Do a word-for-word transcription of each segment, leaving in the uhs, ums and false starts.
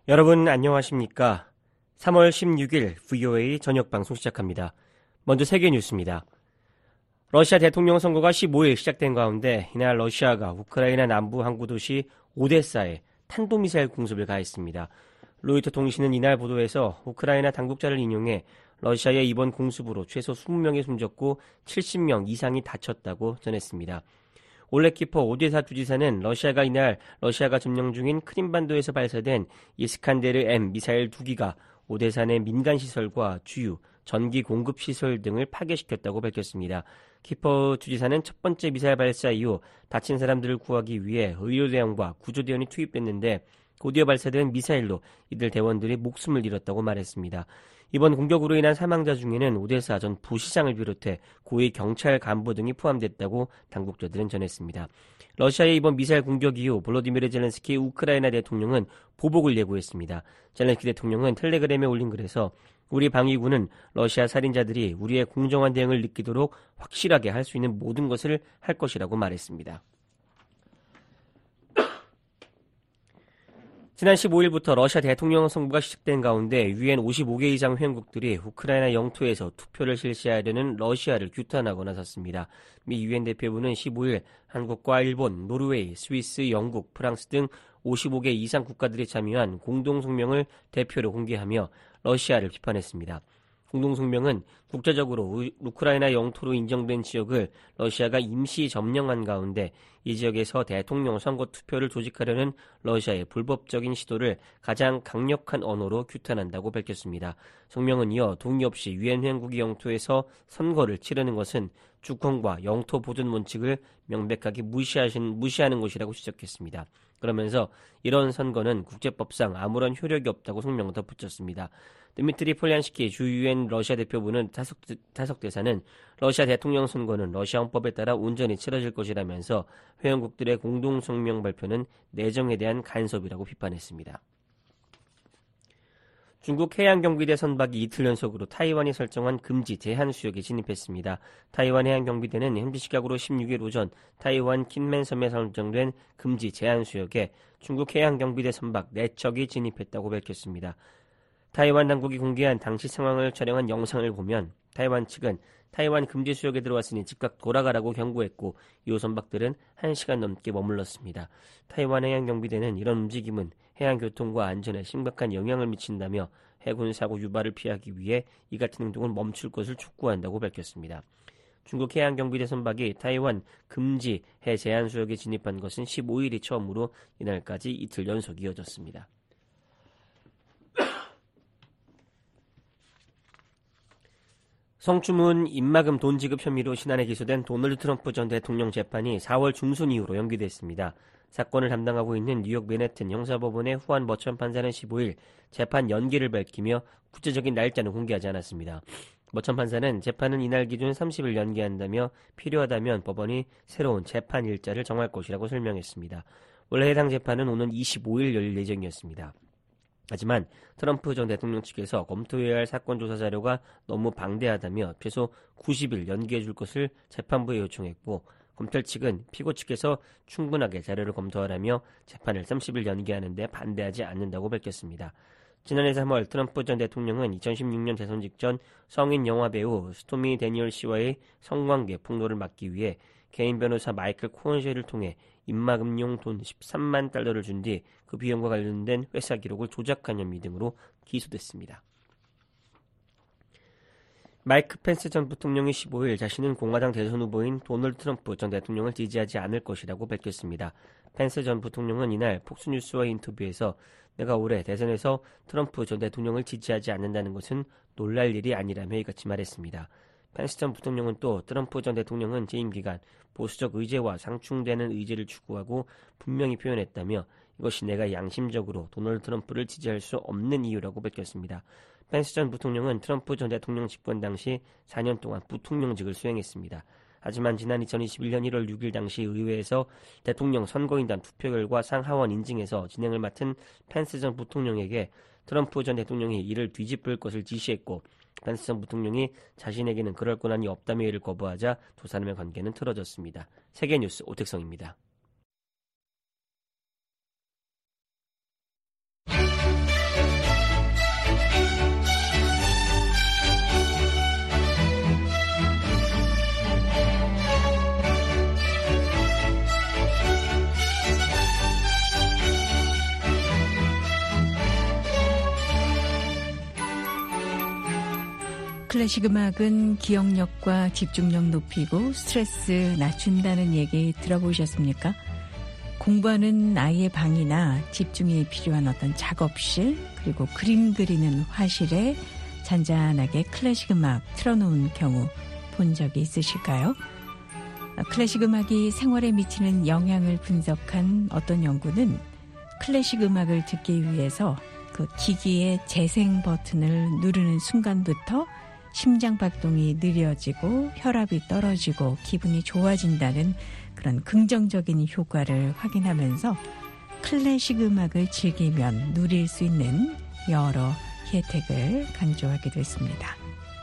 여러분 안녕하십니까? 삼월 십육일 브이오에이 저녁 방송 시작합니다. 먼저 세계 뉴스입니다. 러시아 대통령 선거가 십오일 시작된 가운데 이날 러시아가 우크라이나 남부 항구 도시 오데사에 탄도미사일 공습을 가했습니다. 로이터 통신은 이날 보도에서 우크라이나 당국자를 인용해 러시아의 이번 공습으로 최소 이십 명이 숨졌고 칠십 명 이상이 다쳤다고 전했습니다. 올레키퍼 오데사 주지사는 러시아가 이날 러시아가 점령 중인 크림반도에서 발사된 이스칸데르 엠 미사일 두 기가 오데사 내 민간시설과 주유, 전기 공급시설 등을 파괴시켰다고 밝혔습니다. 키퍼 주지사는 첫 번째 미사일 발사 이후 다친 사람들을 구하기 위해 의료대원과 구조대원이 투입됐는데 곧이어 발사된 미사일로 이들 대원들이 목숨을 잃었다고 말했습니다. 이번 공격으로 인한 사망자 중에는 오데사 전 부시장을 비롯해 고위 경찰 간부 등이 포함됐다고 당국자들은 전했습니다. 러시아의 이번 미사일 공격 이후 볼로디미르 젤렌스키 우크라이나 대통령은 보복을 예고했습니다. 젤렌스키 대통령은 텔레그램에 올린 글에서 우리 방위군은 러시아 살인자들이 우리의 공정한 대응을 느끼도록 확실하게 할 수 있는 모든 것을 할 것이라고 말했습니다. 지난 십오일부터 러시아 대통령 선거가 시작된 가운데 유엔 오십오 개 이상 회원국들이 우크라이나 영토에서 투표를 실시하려는 러시아를 규탄하고 나섰습니다. 미 유엔 대표부는 십오일 한국과 일본, 노르웨이, 스위스, 영국, 프랑스 등 오십오 개 이상 국가들이 참여한 공동성명을 대표로 공개하며 러시아를 비판했습니다. 공동성명은 국제적으로 우크라이나 영토로 인정된 지역을 러시아가 임시 점령한 가운데 이 지역에서 대통령 선거 투표를 조직하려는 러시아의 불법적인 시도를 가장 강력한 언어로 규탄한다고 밝혔습니다. 성명은 이어 동의 없이 유엔 회원국의 영토에서 선거를 치르는 것은 주권과 영토 보존 원칙을 명백하게 무시하신, 무시하는 것이라고 지적했습니다. 그러면서 이런 선거는 국제법상 아무런 효력이 없다고 성명을 덧붙였습니다. 드미트리 폴리안스키 주 유엔 러시아 대표부는 타석, 타석 대사는 러시아 대통령 선거는 러시아 헌법에 따라 온전히 치러질 것이라면서 회원국들의 공동성명 발표는 내정에 대한 간섭이라고 비판했습니다. 중국 해양경비대 선박이 이틀 연속으로 타이완이 설정한 금지 제한수역에 진입했습니다. 타이완 해양경비대는 현지 시각으로 십육일 오전 타이완 킨맨섬에 설정된 금지 제한수역에 중국 해양경비대 선박 네 척이 진입했다고 밝혔습니다. 타이완 당국이 공개한 당시 상황을 촬영한 영상을 보면 타이완 측은 타이완 금지 수역에 들어왔으니 즉각 돌아가라고 경고했고 이후 선박들은 한 시간 넘게 머물렀습니다. 타이완 해양경비대는 이런 움직임은 해양교통과 안전에 심각한 영향을 미친다며 해군 사고 유발을 피하기 위해 이 같은 행동을 멈출 것을 촉구한다고 밝혔습니다. 중국 해양경비대 선박이 타이완 금지 해 제한수역에 진입한 것은 십오일이 처음으로 이날까지 이틀 연속 이어졌습니다. 성추문 입막음 돈 지급 혐의로 신안에 기소된 도널드 트럼프 전 대통령 재판이 사월 중순 이후로 연기됐습니다. 사건을 담당하고 있는 뉴욕 맨해튼 형사법원의 후안 버천 판사는 십오일 재판 연기를 밝히며 구체적인 날짜는 공개하지 않았습니다. 버천 판사는 재판은 이날 기준 삼십일 연기한다며 필요하다면 법원이 새로운 재판 일자를 정할 것이라고 설명했습니다. 원래 해당 재판은 오는 이십오일 열릴 예정이었습니다. 하지만 트럼프 전 대통령 측에서 검토해야 할 사건 조사 자료가 너무 방대하다며 최소 구십일 연기해 줄 것을 재판부에 요청했고 검찰 측은 피고 측에서 충분하게 자료를 검토하라며 재판을 삼십일 연기하는 데 반대하지 않는다고 밝혔습니다. 지난해 삼월 트럼프 전 대통령은 이천십육년 대선 직전 성인 영화배우 스토미 데니얼 씨와의 성관계 폭로를 막기 위해 개인 변호사 마이클 코언쉐를 통해 입막음용 돈 십삼만 달러를 준 뒤 그 비용과 관련된 회사 기록을 조작한 혐의 등으로 기소됐습니다. 마이크 펜스 전 부통령이 십오일 자신은 공화당 대선 후보인 도널드 트럼프 전 대통령을 지지하지 않을 것이라고 밝혔습니다. 펜스 전 부통령은 이날 폭스뉴스와의 인터뷰에서 내가 올해 대선에서 트럼프 전 대통령을 지지하지 않는다는 것은 놀랄 일이 아니라며 이같이 말했습니다. 펜스 전 부통령은 또 트럼프 전 대통령은 재임 기간 보수적 의제와 상충되는 의지를 추구하고 분명히 표현했다며 이것이 내가 양심적으로 도널드 트럼프를 지지할 수 없는 이유라고 밝혔습니다. 펜스 전 부통령은 트럼프 전 대통령 집권 당시 사 년 동안 부통령직을 수행했습니다. 하지만 지난 이천이십일년 일월 육일 당시 의회에서 대통령 선거인단 투표 결과 상하원 인증에서 진행을 맡은 펜스 전 부통령에게 트럼프 전 대통령이 이를 뒤집을 것을 지시했고 펜스 전 부통령이 자신에게는 그럴 권한이 없다며 이를 거부하자 두 사람의 관계는 틀어졌습니다. 세계뉴스 오택성입니다. 클래식 음악은 기억력과 집중력 높이고 스트레스 낮춘다는 얘기 들어보셨습니까? 공부하는 아이의 방이나 집중이 필요한 어떤 작업실, 그리고 그림 그리는 화실에 잔잔하게 클래식 음악 틀어놓은 경우 본 적이 있으실까요? 클래식 음악이 생활에 미치는 영향을 분석한 어떤 연구는 클래식 음악을 듣기 위해서 그 기기의 재생 버튼을 누르는 순간부터 심장박동이 느려지고 혈압이 떨어지고 기분이 좋아진다는 그런 긍정적인 효과를 확인하면서 클래식 음악을 즐기면 누릴 수 있는 여러 혜택을 강조하기도 했습니다.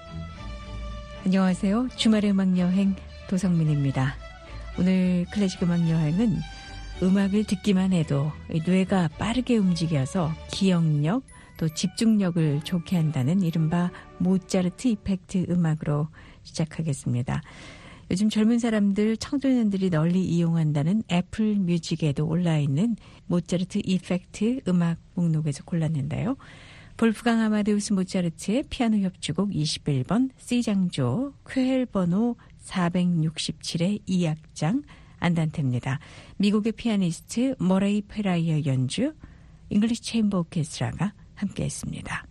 안녕하세요. 주말의 음악여행 도성민입니다. 오늘 클래식 음악여행은 음악을 듣기만 해도 뇌가 빠르게 움직여서 기억력 또 집중력을 좋게 한다는 이른바 모차르트 이펙트 음악으로 시작하겠습니다. 요즘 젊은 사람들, 청소년들이 널리 이용한다는 애플 뮤직에도 올라있는 모차르트 이펙트 음악 목록에서 골랐는데요. 볼프강 아마데우스 모차르트의 피아노 협주곡 이십일 번 C장조 쾌헬 번호 사백육십칠의 이 악장 안단테입니다. 미국의 피아니스트 머레이 페라이어 연주, 잉글리시 체인버 오케스트라가 함께했습니다.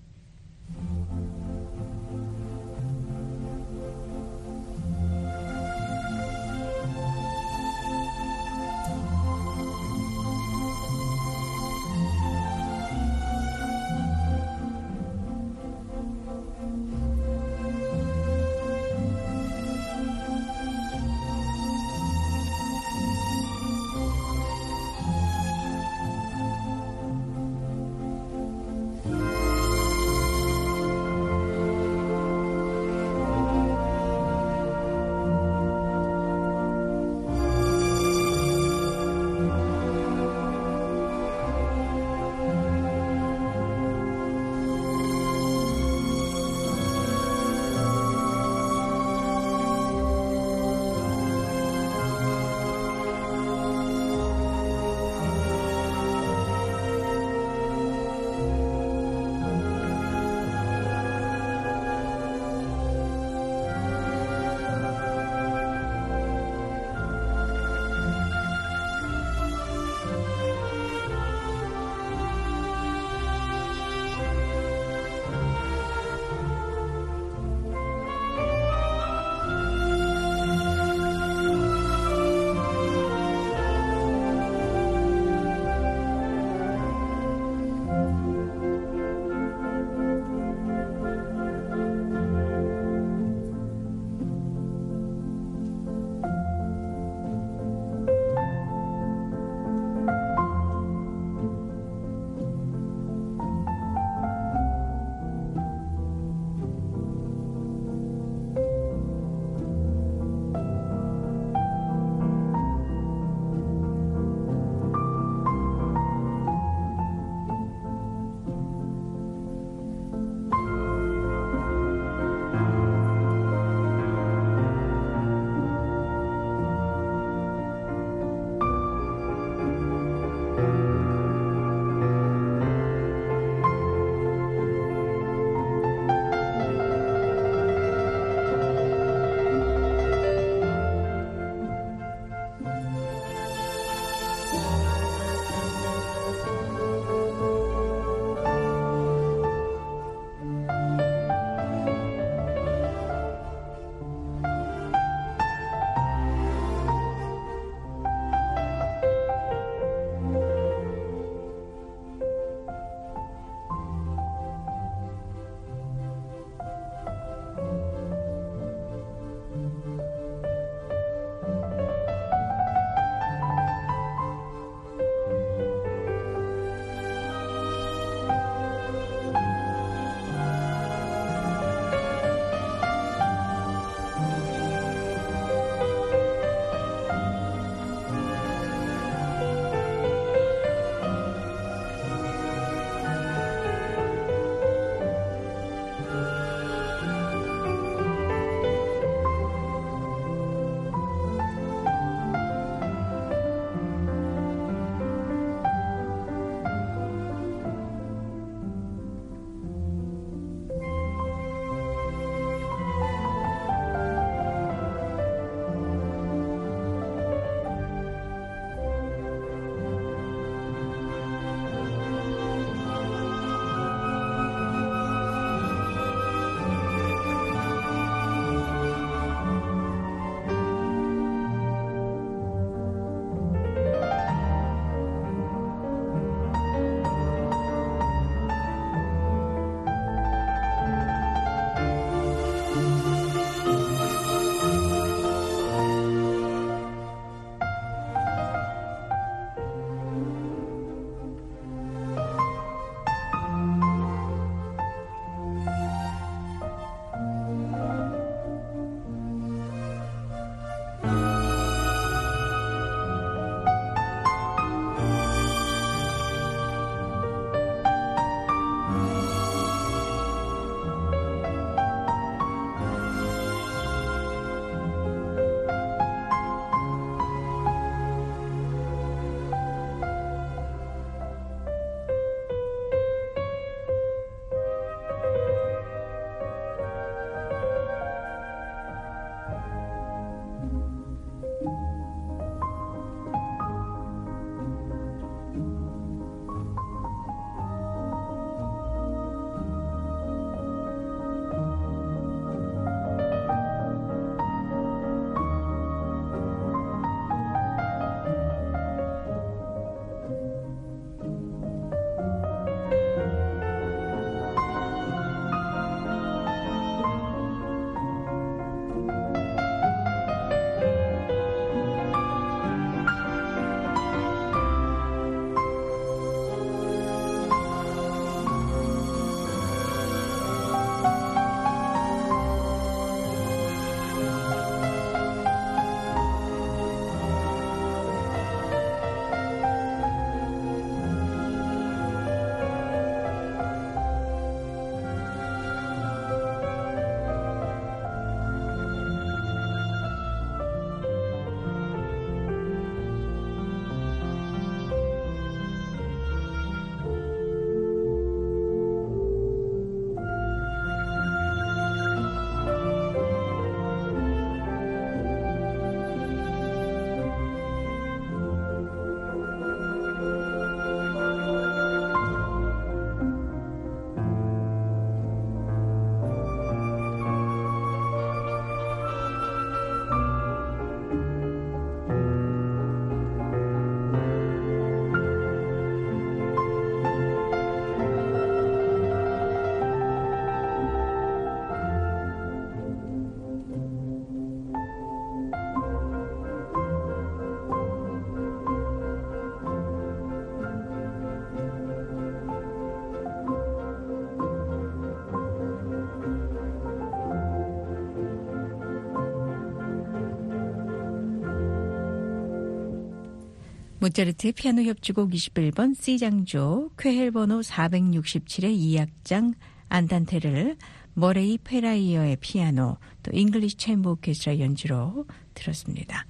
모차르트의 피아노 협주곡 이십일 번 C장조 쾌헬 번호 사백육십칠의 이 악장 안단테를 머레이 페라이어의 피아노 또 잉글리시 챔버 오케스트라 연주로 들었습니다.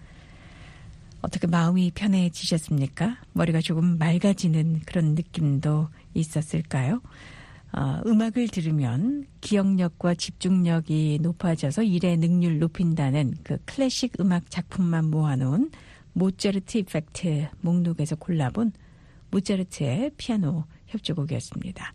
어떻게 마음이 편해지셨습니까? 머리가 조금 맑아지는 그런 느낌도 있었을까요? 어, 음악을 들으면 기억력과 집중력이 높아져서 일의 능률 높인다는 그 클래식 음악 작품만 모아놓은 모차르트 이펙트 목록에서 골라본 모차르트의 피아노 협주곡이었습니다.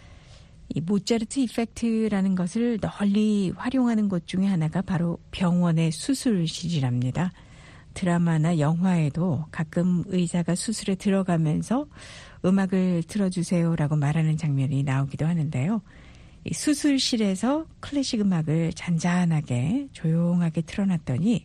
이 모차르트 이펙트라는 것을 널리 활용하는 것 중에 하나가 바로 병원의 수술실이랍니다. 드라마나 영화에도 가끔 의사가 수술에 들어가면서 음악을 틀어주세요라고 말하는 장면이 나오기도 하는데요. 이 수술실에서 클래식 음악을 잔잔하게 조용하게 틀어놨더니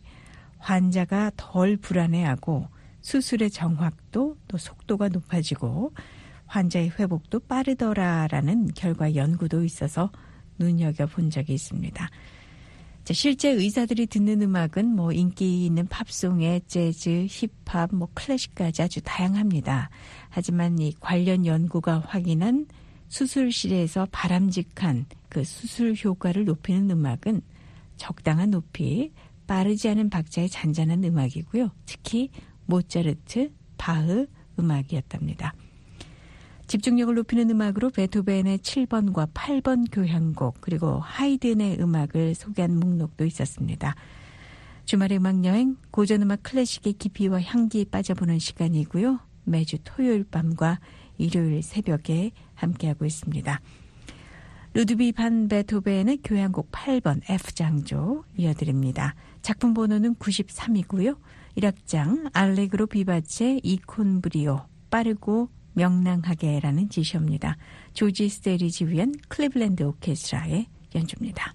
환자가 덜 불안해하고 수술의 정확도 또 속도가 높아지고 환자의 회복도 빠르더라라는 결과 연구도 있어서 눈여겨본 적이 있습니다. 자, 실제 의사들이 듣는 음악은 뭐 인기 있는 팝송에 재즈, 힙합, 뭐 클래식까지 아주 다양합니다. 하지만 이 관련 연구가 확인한 수술실에서 바람직한 그 수술 효과를 높이는 음악은 적당한 높이, 빠르지 않은 박자의 잔잔한 음악이고요. 특히 모차르트, 바흐 음악이었답니다. 집중력을 높이는 음악으로 베토벤의 칠 번과 팔 번 교향곡 그리고 하이든의 음악을 소개한 목록도 있었습니다. 주말의 음악여행 고전음악 클래식의 깊이와 향기에 빠져보는 시간이고요. 매주 토요일 밤과 일요일 새벽에 함께하고 있습니다. 루드비 반 베토벤의 교향곡 팔 번 F장조 이어드립니다. 작품 번호는 구십삼이고요. 일 악장 알레그로 비바체 이콘브리오 빠르고 명랑하게라는 지시입니다. 조지 스테리 지휘한 클리블랜드 오케스트라의 연주입니다.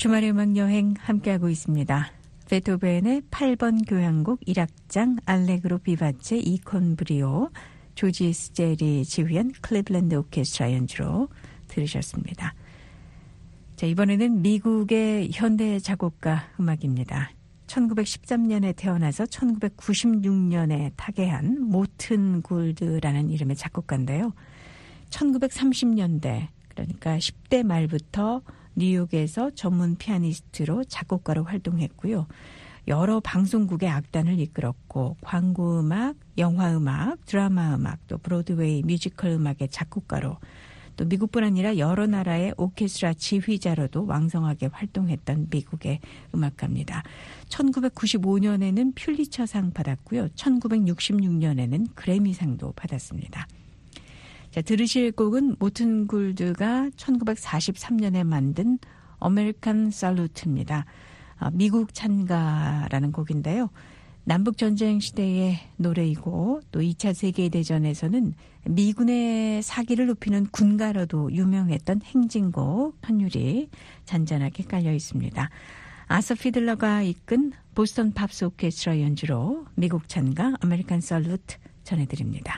주말의 음악 여행 함께하고 있습니다. 베토벤의 팔 번 교향곡 일 악장 알레그로 비바체 이콘브리오 조지 스젤이 지휘한 클리블랜드 오케스트라 연주로 들으셨습니다. 자, 이번에는 미국의 현대 작곡가 음악입니다. 천구백십삼 년에 태어나서 천구백구십육 년에 타계한 모튼 굴드라는 이름의 작곡가인데요. 천구백삼십 년대 그러니까 십 대 말부터 뉴욕에서 전문 피아니스트로 작곡가로 활동했고요. 여러 방송국의 악단을 이끌었고 광고음악, 영화음악, 드라마음악, 또 브로드웨이 뮤지컬 음악의 작곡가로 또 미국뿐 아니라 여러 나라의 오케스트라 지휘자로도 왕성하게 활동했던 미국의 음악가입니다. 천구백구십오 년에는 퓰리처상 받았고요. 천구백육십육 년에는 그래미상도 받았습니다. 자, 들으실 곡은 모튼 굴드가 천구백사십삼 년에 만든 아메리칸 살루트입니다. 아, 미국 찬가라는 곡인데요. 남북전쟁 시대의 노래이고 또 이 차 세계대전에서는 미군의 사기를 높이는 군가로도 유명했던 행진곡 선율이 잔잔하게 깔려 있습니다. 아서 피들러가 이끈 보스턴 팝스 오케스트라 연주로 미국 찬가 아메리칸 살루트 전해드립니다.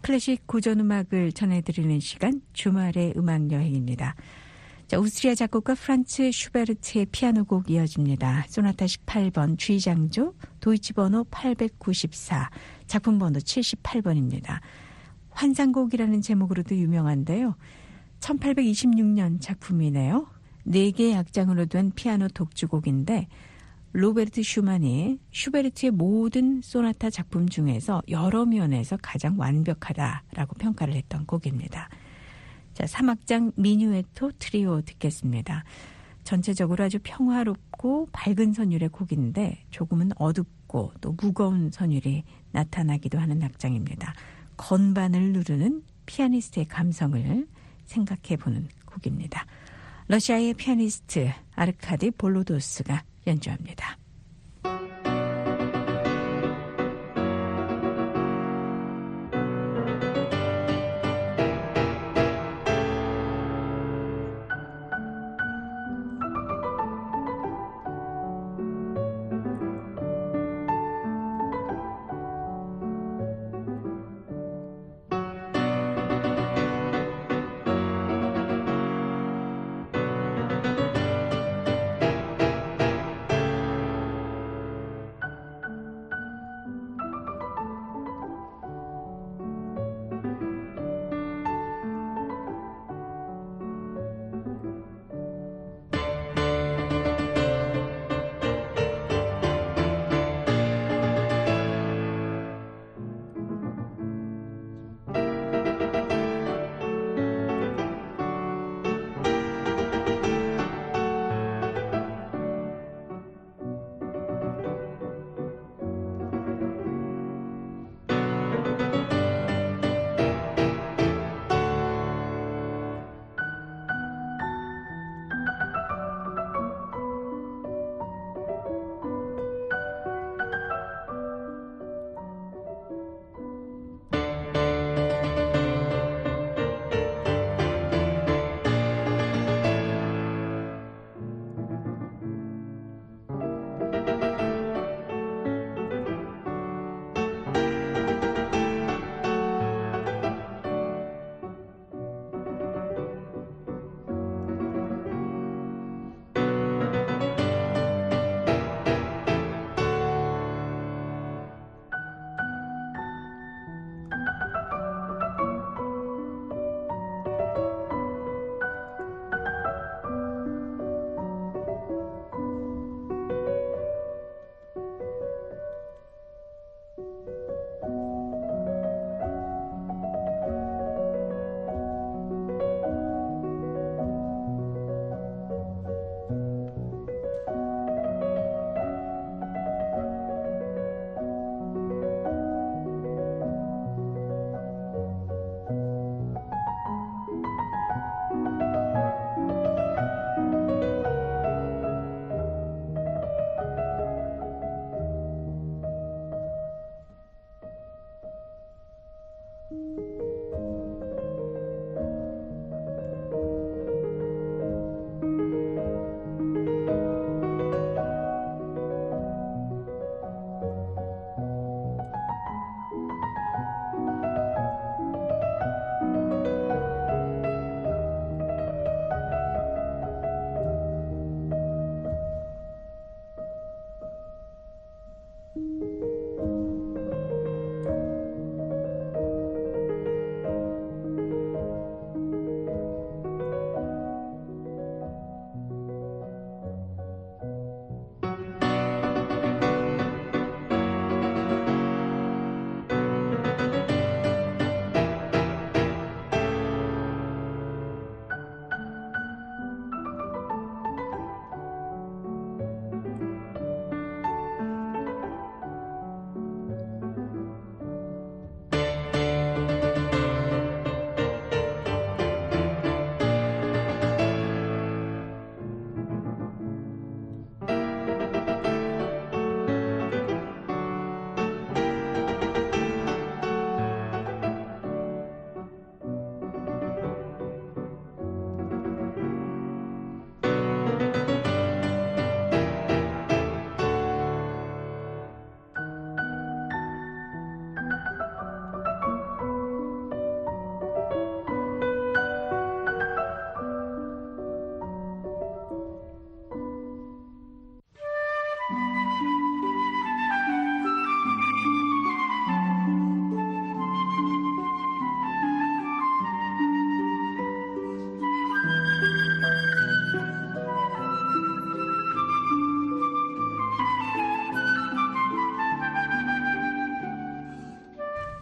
클래식 고전음악을 전해드리는 시간 주말의 음악여행입니다. 자, 오스트리아 작곡가 프란츠 슈베르트의 피아노곡 이어집니다. 소나타 십팔 번 G장조 도이치 번호 팔백구십사 작품 번호 칠십팔 번입니다. 환상곡이라는 제목으로도 유명한데요. 천팔백이십육 년 작품이네요. 네 개의 악장으로 된 피아노 독주곡인데 로베르트 슈만이 슈베르트의 모든 소나타 작품 중에서 여러 면에서 가장 완벽하다라고 평가를 했던 곡입니다. 자, 삼 악장 미뉴에토 트리오 듣겠습니다. 전체적으로 아주 평화롭고 밝은 선율의 곡인데 조금은 어둡고 또 무거운 선율이 나타나기도 하는 악장입니다. 건반을 누르는 피아니스트의 감성을 생각해보는 곡입니다. 러시아의 피아니스트 아르카디 볼로도스가 연주합니다.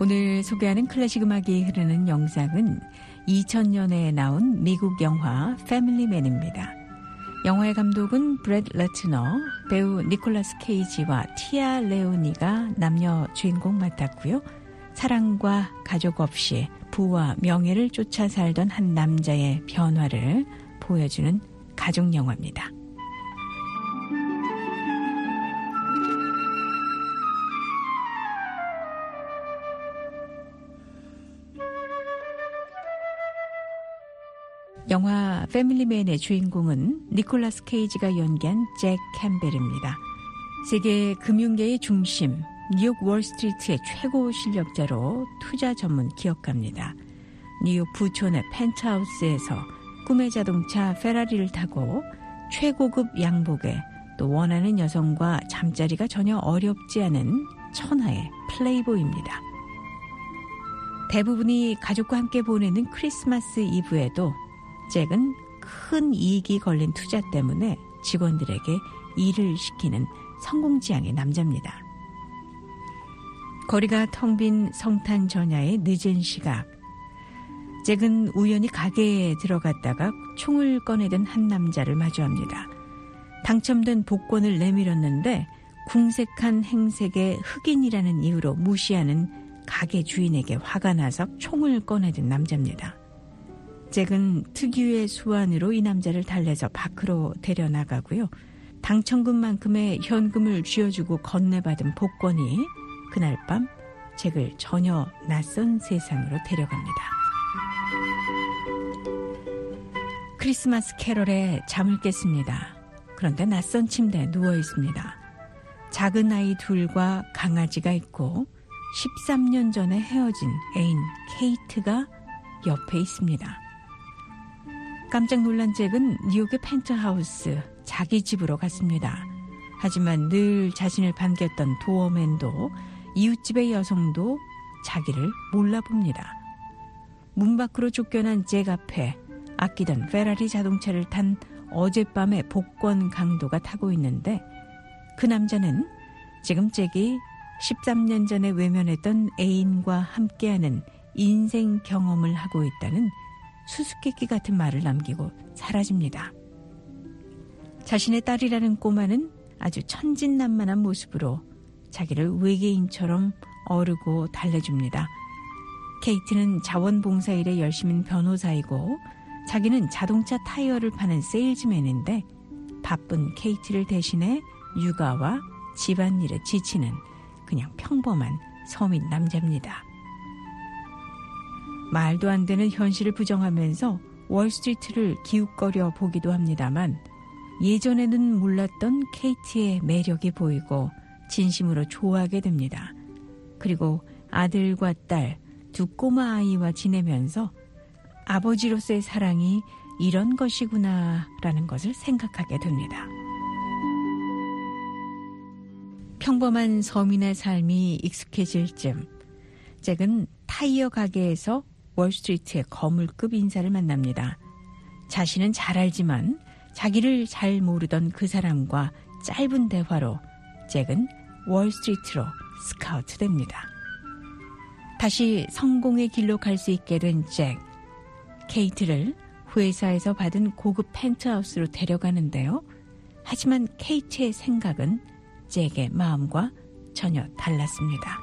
오늘 소개하는 클래식 음악이 흐르는 영상은 이천 년에 나온 미국 영화 패밀리맨입니다. 영화의 감독은 브렛 레트너, 배우 니콜라스 케이지와 티아 레오니가 남녀 주인공 맡았고요. 사랑과 가족 없이 부와 명예를 쫓아 살던 한 남자의 변화를 보여주는 가족 영화입니다. 영화 패밀리맨의 주인공은 니콜라스 케이지가 연기한 잭 캠벨입니다. 세계 금융계의 중심, 뉴욕 월스트리트의 최고 실력자로 투자 전문 기업가입니다. 뉴욕 부촌의 펜트하우스에서 꿈의 자동차 페라리를 타고 최고급 양복에 또 원하는 여성과 잠자리가 전혀 어렵지 않은 천하의 플레이보이입니다. 대부분이 가족과 함께 보내는 크리스마스 이브에도 잭은 큰 이익이 걸린 투자 때문에 직원들에게 일을 시키는 성공지향의 남자입니다. 거리가 텅 빈 성탄 전야의 늦은 시각, 잭은 우연히 가게에 들어갔다가 총을 꺼내던 한 남자를 마주합니다. 당첨된 복권을 내밀었는데 궁색한 행색의 흑인이라는 이유로 무시하는 가게 주인에게 화가 나서 총을 꺼내든 남자입니다. 잭은 특유의 수완으로 이 남자를 달래서 밖으로 데려나가고요. 당첨금만큼의 현금을 쥐어주고 건네받은 복권이 그날 밤 잭을 전혀 낯선 세상으로 데려갑니다. 크리스마스 캐럴에 잠을 깼습니다. 그런데 낯선 침대에 누워 있습니다. 작은 아이 둘과 강아지가 있고 십삼 년 전에 헤어진 애인 케이트가 옆에 있습니다. 깜짝 놀란 잭은 뉴욕의 펜트하우스, 자기 집으로 갔습니다. 하지만 늘 자신을 반겼던 도어맨도 이웃집의 여성도 자기를 몰라봅니다. 문 밖으로 쫓겨난 잭 앞에 아끼던 페라리 자동차를 탄 어젯밤의 복권 강도가 타고 있는데 그 남자는 지금 잭이 십삼 년 전에 외면했던 애인과 함께하는 인생 경험을 하고 있다는 수수께끼 같은 말을 남기고 사라집니다. 자신의 딸이라는 꼬마는 아주 천진난만한 모습으로 자기를 외계인처럼 어르고 달래줍니다. 케이트는 자원봉사일에 열심인 변호사이고 자기는 자동차 타이어를 파는 세일즈맨인데 바쁜 케이트를 대신해 육아와 집안일에 지치는 그냥 평범한 서민 남자입니다. 말도 안 되는 현실을 부정하면서 월스트리트를 기웃거려 보기도 합니다만 예전에는 몰랐던 케이트의 매력이 보이고 진심으로 좋아하게 됩니다. 그리고 아들과 딸, 두 꼬마 아이와 지내면서 아버지로서의 사랑이 이런 것이구나라는 것을 생각하게 됩니다. 평범한 서민의 삶이 익숙해질 즈음 잭은 타이어 가게에서 월스트리트의 거물급 인사를 만납니다. 자신은 잘 알지만 자기를 잘 모르던 그 사람과 짧은 대화로 잭은 월스트리트로 스카우트됩니다. 다시 성공의 길로 갈 수 있게 된 잭. 케이트를 회사에서 받은 고급 펜트하우스로 데려가는데요. 하지만 케이트의 생각은 잭의 마음과 전혀 달랐습니다.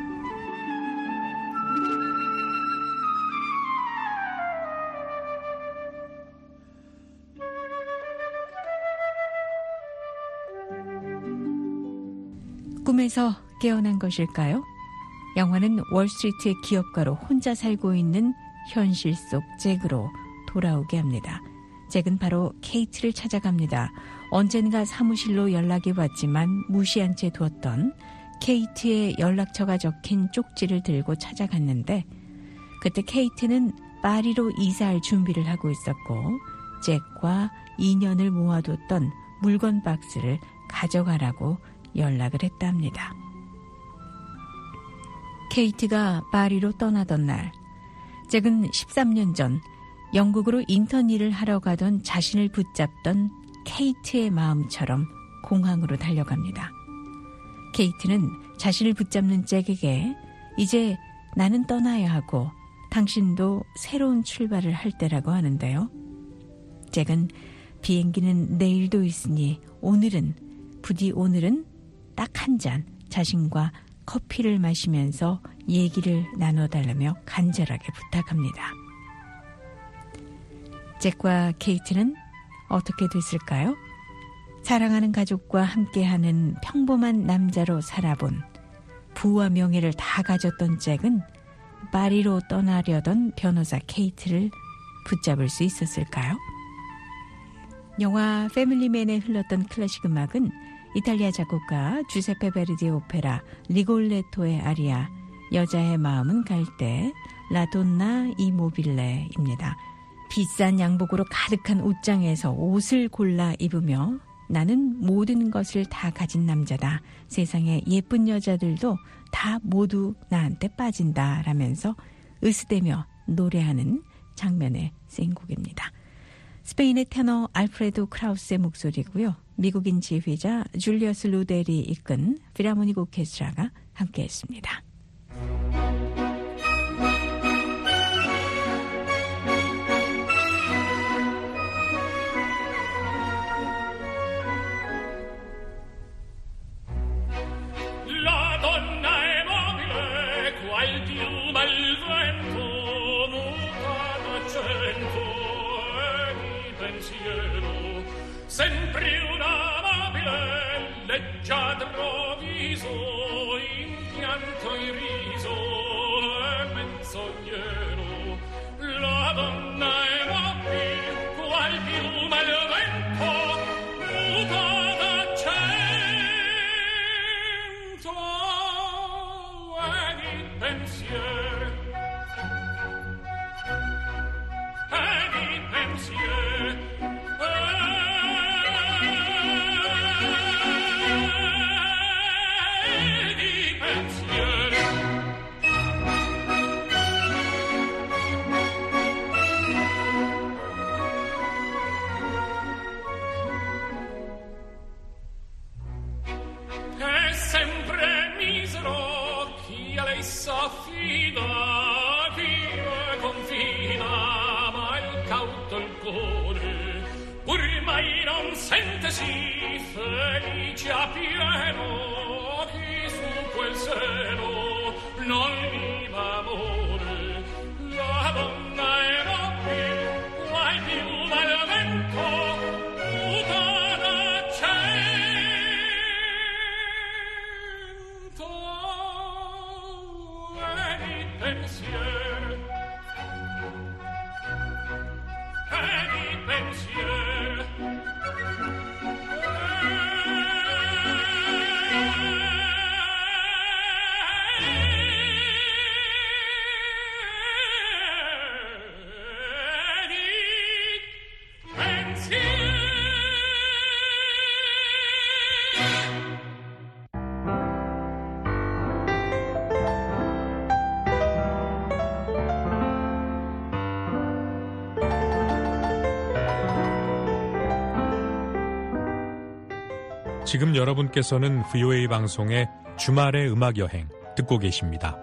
꿈에서 깨어난 것일까요? 영화는 월스트리트의 기업가로 혼자 살고 있는 현실 속 잭으로 돌아오게 합니다. 잭은 바로 케이트를 찾아갑니다. 언젠가 사무실로 연락이 왔지만 무시한 채 두었던 케이트의 연락처가 적힌 쪽지를 들고 찾아갔는데 그때 케이트는 파리로 이사할 준비를 하고 있었고 잭과 인연을 모아뒀던 물건 박스를 가져가라고 연락을 했다 합니다. 케이트가 파리로 떠나던 날 잭은 십삼 년 전 영국으로 인턴 일을 하러 가던 자신을 붙잡던 케이트의 마음처럼 공항으로 달려갑니다. 케이트는 자신을 붙잡는 잭에게 이제 나는 떠나야 하고 당신도 새로운 출발을 할 때라고 하는데요. 잭은 비행기는 내일도 있으니 오늘은, 부디 오늘은 딱 한 잔 자신과 커피를 마시면서 얘기를 나눠달라며 간절하게 부탁합니다. 잭과 케이트는 어떻게 됐을까요? 사랑하는 가족과 함께하는 평범한 남자로 살아본, 부와 명예를 다 가졌던 잭은 파리로 떠나려던 변호사 케이트를 붙잡을 수 있었을까요? 영화 패밀리맨에 흘렀던 클래식 음악은 이탈리아 작곡가 주세페 베르디의 오페라 리골레토의 아리아 여자의 마음은 갈 때 라돈나 이모빌레입니다. 비싼 양복으로 가득한 옷장에서 옷을 골라 입으며 나는 모든 것을 다 가진 남자다. 세상의 예쁜 여자들도 다 모두 나한테 빠진다 라면서 으스대며 노래하는 장면에 쓰인 곡입니다. 스페인의 테너 알프레도 크라우스의 목소리고요. 미국인 지휘자 줄리어스 루델이 이끈 필하모닉 오케스트라가 함께했습니다. Sempre un amabile leggiadro viso, in pianto in riso e menzognero. La donna è mobile, qual piuma al vento, muta d'accento e di pensiero. E di pensiero. Sentesi felice a pieno chi su quel seno non viva amore. La donna è mobile, qual piuma al vento, muta d'accento e di pensiero. E di pensiero. 지금 여러분께서는 브이오에이 방송의 주말의 음악여행 듣고 계십니다.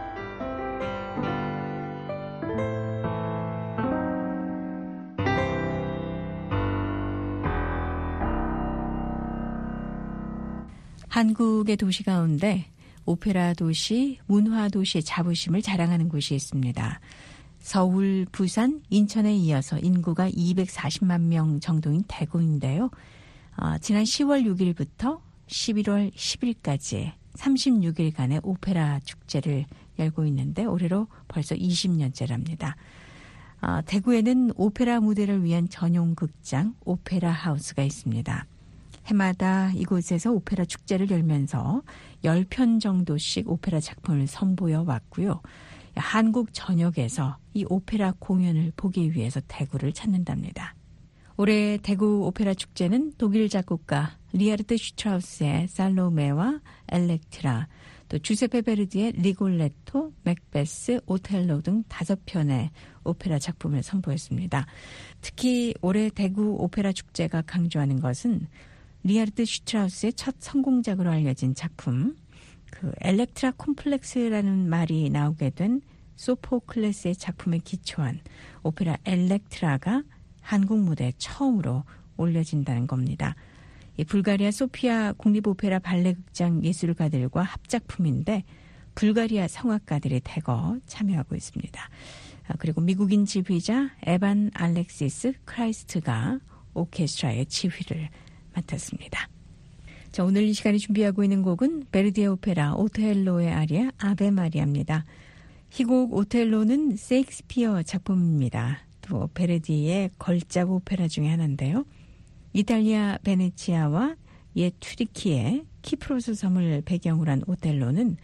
한국의 도시 가운데 오페라 도시, 문화 도시의 자부심을 자랑하는 곳이 있습니다. 서울, 부산, 인천에 이어서 인구가 이백사십만 명 정도인 대구인데요. 어, 지난 시월 육일부터 십일월 십일까지 삼십육 일간의 오페라 축제를 열고 있는데 올해로 벌써 이십 년째랍니다. 어, 대구에는 오페라 무대를 위한 전용 극장 오페라 하우스가 있습니다. 해마다 이곳에서 오페라 축제를 열면서 십 편 정도씩 오페라 작품을 선보여 왔고요. 한국 전역에서 이 오페라 공연을 보기 위해서 대구를 찾는답니다. 올해 대구 오페라 축제는 독일 작곡가 리하르트 슈트라우스의 살로메와 엘렉트라, 또 주세페 베르디의 리골레토, 맥베스, 오텔로 등 다섯 편의 오페라 작품을 선보였습니다. 특히 올해 대구 오페라 축제가 강조하는 것은 리하르트 슈트라우스의 첫 성공작으로 알려진 작품 그 엘렉트라 콤플렉스라는 말이 나오게 된 소포클레스의 작품에 기초한 오페라 엘렉트라가 한국 무대에 처음으로 올려진다는 겁니다. 이 불가리아 소피아 국립오페라 발레극장 예술가들과 합작품인데 불가리아 성악가들이 대거 참여하고 있습니다. 그리고 미국인 지휘자 에반 알렉시스 크라이스트가 오케스트라의 지휘를 맡았습니다. 자, 오늘 이 시간에 준비하고 있는 곡은 베르디의 오페라 오텔로의 아리아 아베 마리아입니다. 이 곡 오텔로는 셰익스피어 작품입니다. 또 베르디의 걸작 오페라 중에 하나인데요. 이탈리아 베네치아와 옛 튀르키예 키프로스 섬을 배경으로 한 오텔로는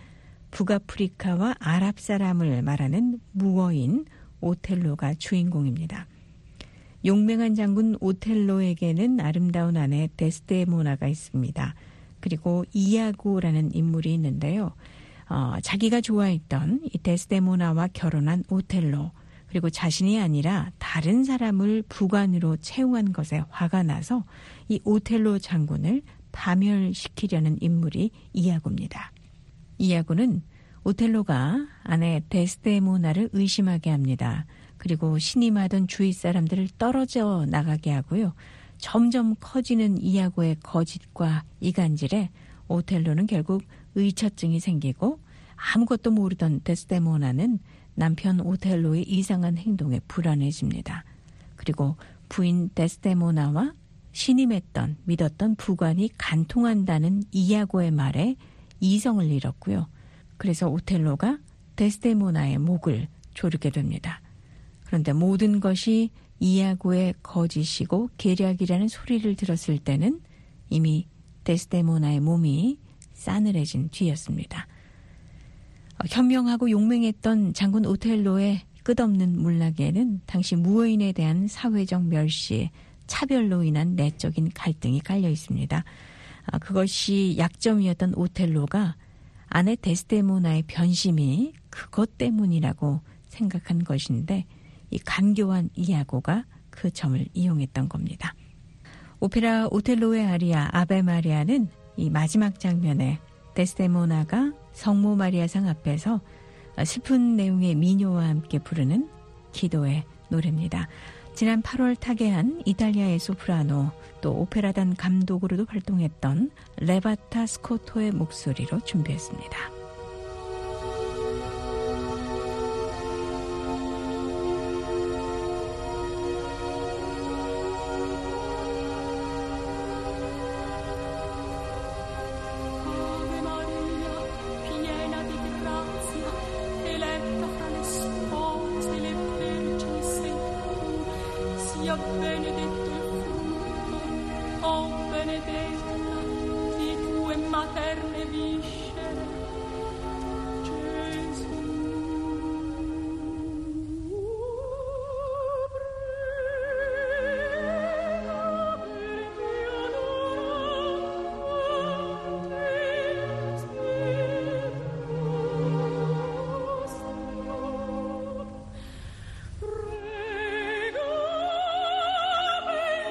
북아프리카와 아랍 사람을 말하는 무어인 오텔로가 주인공입니다. 용맹한 장군 오텔로에게는 아름다운 아내 데스데모나가 있습니다. 그리고 이아고라는 인물이 있는데요. 어, 자기가 좋아했던 이 데스데모나와 결혼한 오텔로, 그리고 자신이 아니라 다른 사람을 부관으로 채용한 것에 화가 나서 이 오텔로 장군을 파멸시키려는 인물이 이아고입니다. 이아고는 오텔로가 아내 데스데모나를 의심하게 합니다. 그리고 신임하던 주위 사람들을 떨어져 나가게 하고요. 점점 커지는 이아고의 거짓과 이간질에 오텔로는 결국 의처증이 생기고 아무것도 모르던 데스데모나는 남편 오텔로의 이상한 행동에 불안해집니다. 그리고 부인 데스데모나와 신임했던 믿었던 부관이 간통한다는 이아고의 말에 이성을 잃었고요. 그래서 오텔로가 데스데모나의 목을 조르게 됩니다. 그런데 모든 것이 이아고의 거짓이고 계략이라는 소리를 들었을 때는 이미 데스데모나의 몸이 싸늘해진 뒤였습니다. 현명하고 용맹했던 장군 오텔로의 끝없는 문락에는 당시 무어인에 대한 사회적 멸시, 차별로 인한 내적인 갈등이 깔려 있습니다. 그것이 약점이었던 오텔로가 아내 데스데모나의 변심이 그것 때문이라고 생각한 것인데 이 간교한 이아고가 그 점을 이용했던 겁니다. 오페라 오텔로의 아리아 아베 마리아는 이 마지막 장면에 데스데모나가 성모 마리아상 앞에서 슬픈 내용의 미녀와 함께 부르는 기도의 노래입니다. 지난 팔월 타계한 이탈리아의 소프라노 또 오페라단 감독으로도 활동했던 레바타 스코토의 목소리로 준비했습니다. Benedetto il frutto, oh benedetta, di tue materne viscere, Gesù.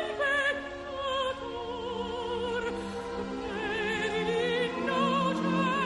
Prega,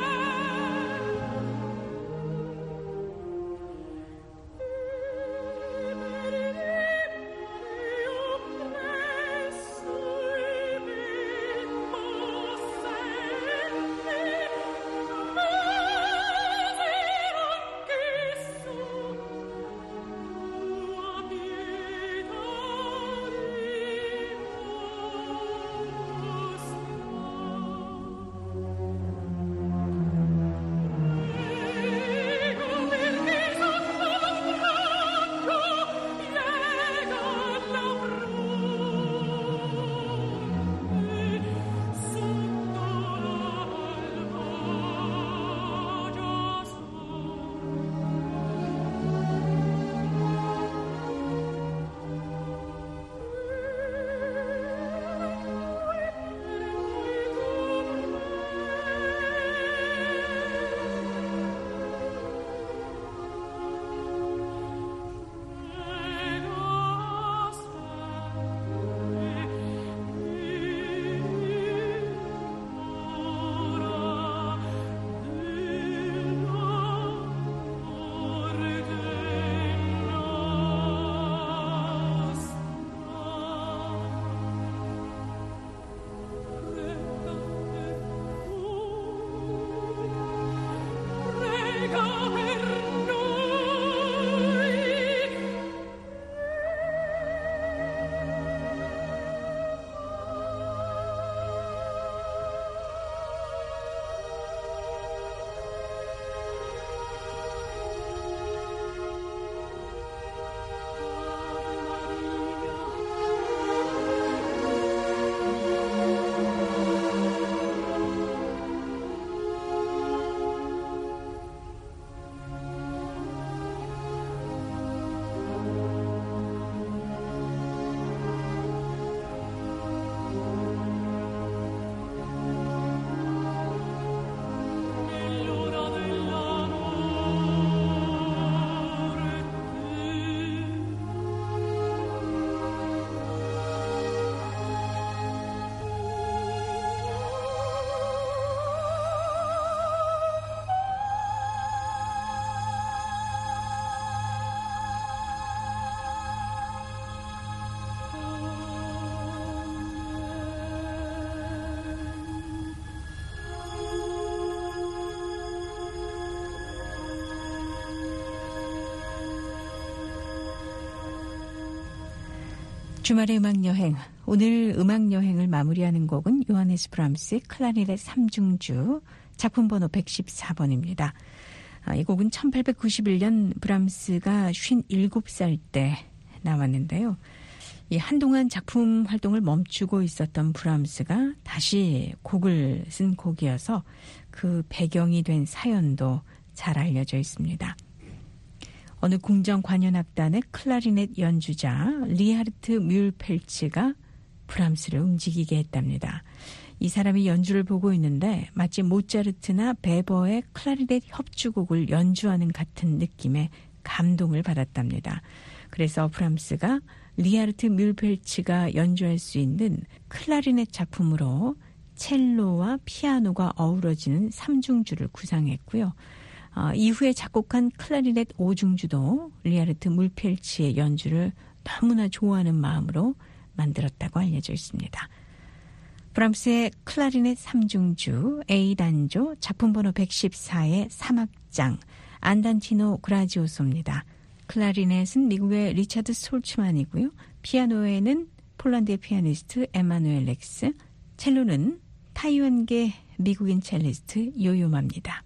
주말의 음악여행. 오늘 음악여행을 마무리하는 곡은 요하네스 브람스의 클라리넷 삼중주 작품 번호 백십사 번입니다. 아, 이 곡은 천팔백구십일 년 브람스가 쉰일곱 살 때 나왔는데요. 이 한동안 작품 활동을 멈추고 있었던 브람스가 다시 곡을 쓴 곡이어서 그 배경이 된 사연도 잘 알려져 있습니다. 어느 궁정 관현악단의 클라리넷 연주자 리하르트 뮬펠츠가 브람스를 움직이게 했답니다. 이 사람이 연주를 보고 있는데 마치 모차르트나 베버의 클라리넷 협주곡을 연주하는 같은 느낌에 감동을 받았답니다. 그래서 브람스가 리하르트 뮬펠츠가 연주할 수 있는 클라리넷 작품으로 첼로와 피아노가 어우러지는 삼중주를 구상했고요. 어, 이후에 작곡한 클라리넷 오중주도 리하르트 뮬펠츠의 연주를 너무나 좋아하는 마음으로 만들었다고 알려져 있습니다. 브람스의 클라리넷 삼중주 A단조 작품 번호 백십사의 삼 악장 안단티노 그라지오소입니다. 클라리넷은 미국의 리차드 솔츠만이고요. 피아노에는 폴란드의 피아니스트 에마누엘 렉스, 첼로는 타이완계 미국인 첼리스트 요요마입니다.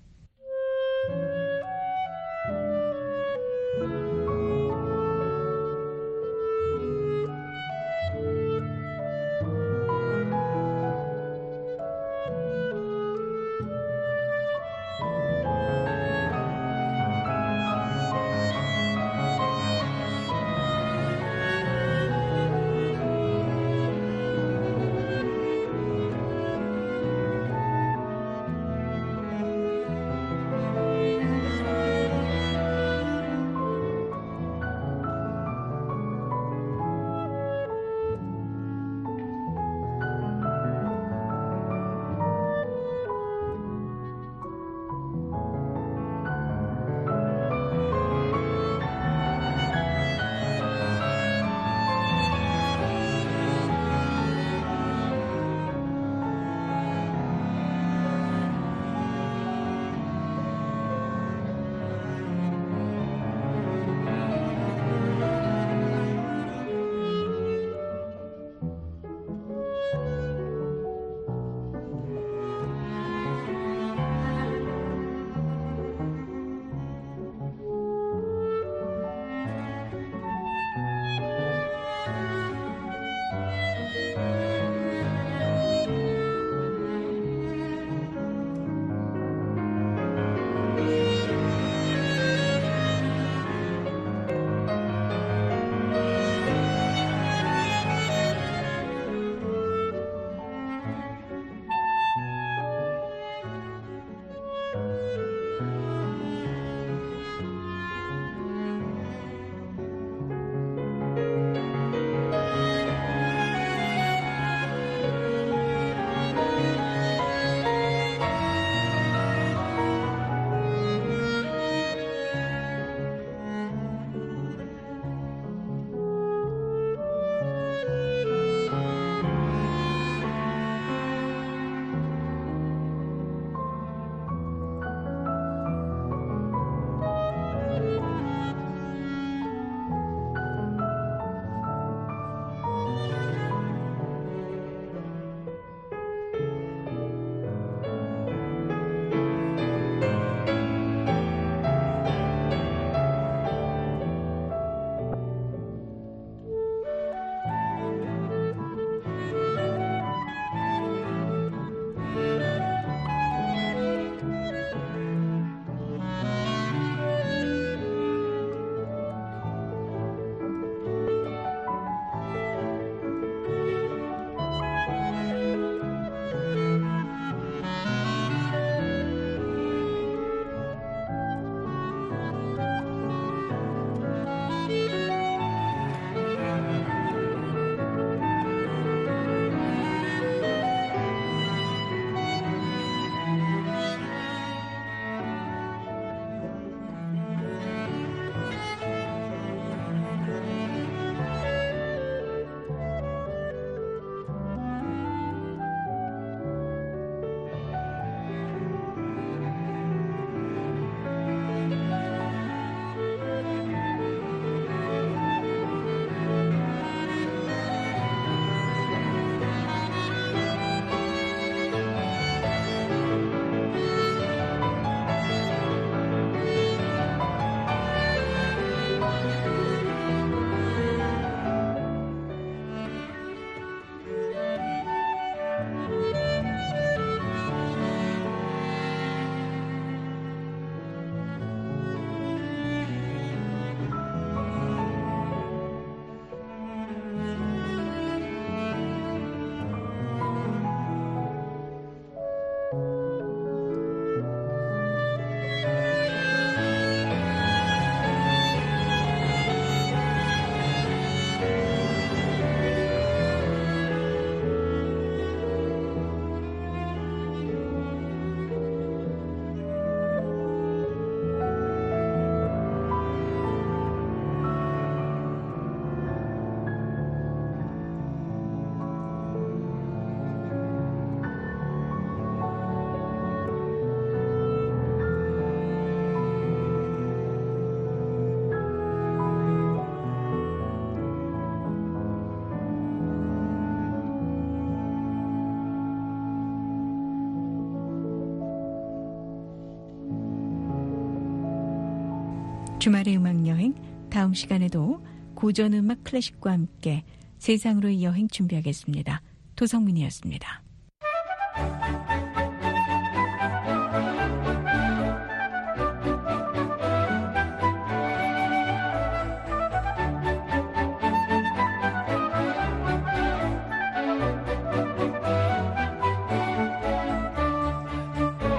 주말의 음악여행, 다음 시간에도 고전음악 클래식과 함께 세상으로의 여행 준비하겠습니다. 도성민이었습니다.